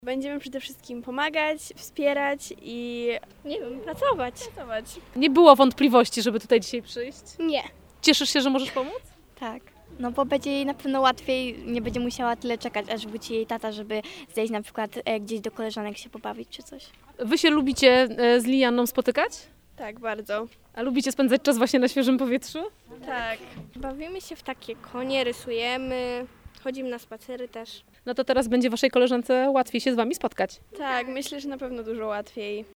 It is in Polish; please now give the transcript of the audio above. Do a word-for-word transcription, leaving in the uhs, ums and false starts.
Będziemy przede wszystkim pomagać, wspierać i, nie wiem, pracować. pracować. Nie było wątpliwości, żeby tutaj dzisiaj przyjść? Nie. Cieszysz się, że możesz pomóc? Tak, no bo będzie jej na pewno łatwiej, nie będzie musiała tyle czekać, aż wróci jej tata, żeby zejść na przykład e, gdzieś do koleżanek się pobawić czy coś. Wy się lubicie e, z Lianną spotykać? Tak, bardzo. A lubicie spędzać czas właśnie na świeżym powietrzu? Tak. Bawimy się w takie konie, rysujemy, chodzimy na spacery też. No to teraz będzie waszej koleżance łatwiej się z wami spotkać. Tak, myślę, że na pewno dużo łatwiej.